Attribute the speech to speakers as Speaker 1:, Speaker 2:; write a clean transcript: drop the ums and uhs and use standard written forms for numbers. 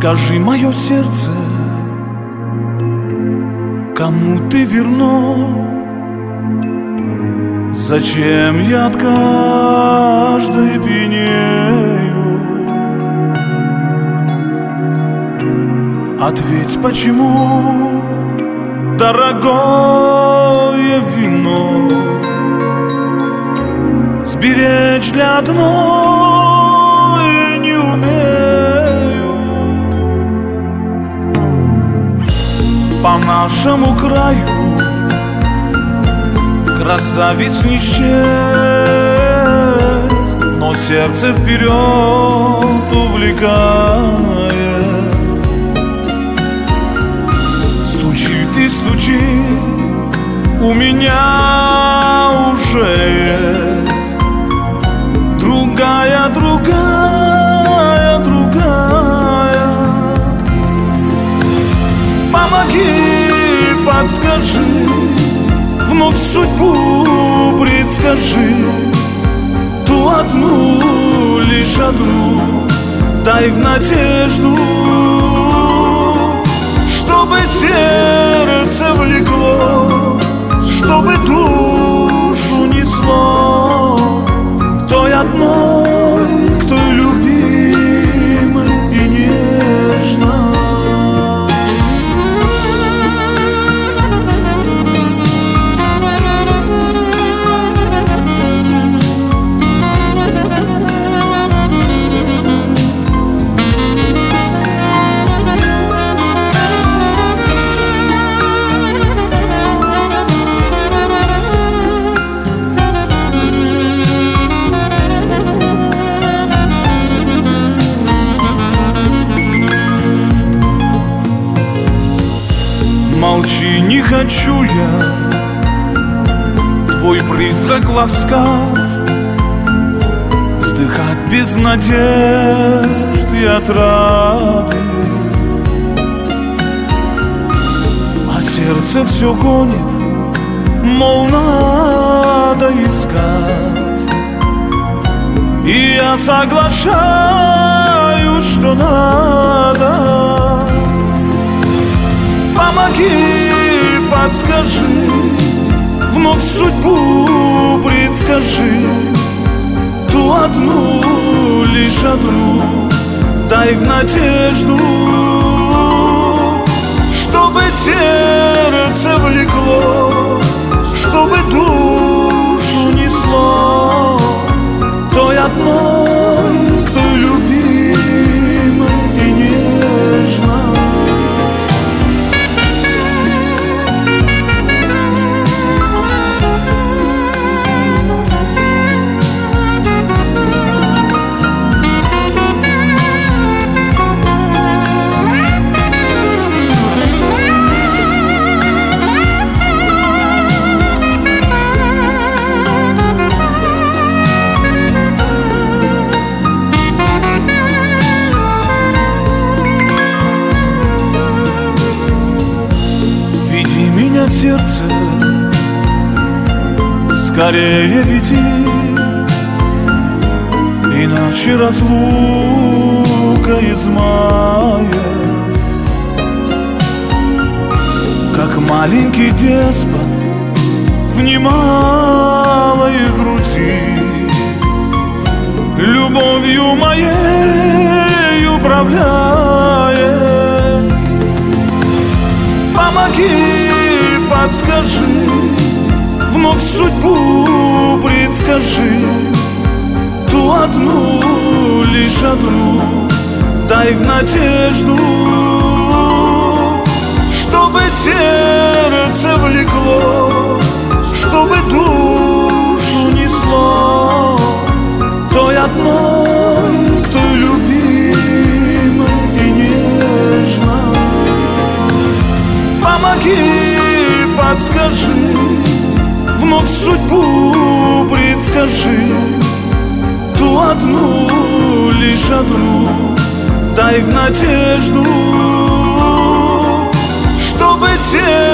Speaker 1: Скажи, мое сердце, кому ты верно? Зачем я от каждой пьянею? Ответь, почему дорогое вино сберечь для одной не умею? По нашему краю красавиц не счесть, но сердце вперед увлекает. Стучит и стучит, у меня уже есть другая, другая, другая. Помоги, подскажи, вновь судьбу предскажи, ту одну, лишь одну, дай в надежду, чтобы сердце влекло, чтобы душу несло к той одной, к той любимой и нежной. Молчи, не хочу я твой призрак ласкать, вздыхать без надежд и отрады, а сердце все гонит, мол, надо искать. И я соглашаюсь, что надо. Помоги, подскажи, вновь судьбу предскажи, ту одну, лишь одну, дай в надежду, чтобы сердце влекло, чтобы душу несло той одной, к той любимой и нежной. Сердце, скорее веди, иначе разлука измает. Как маленький деспот в немалой груди, любовью моей управляет. Помоги, подскажи, вновь судьбу предскажи, ту одну, лишь одну, дай в надежду, чтобы сердце влекло, чтобы душу несло той одной, к той любимой и нежной. Помоги, подскажи, вновь судьбу предскажи, ту одну, лишь одну, дай в надежду, чтобы сердце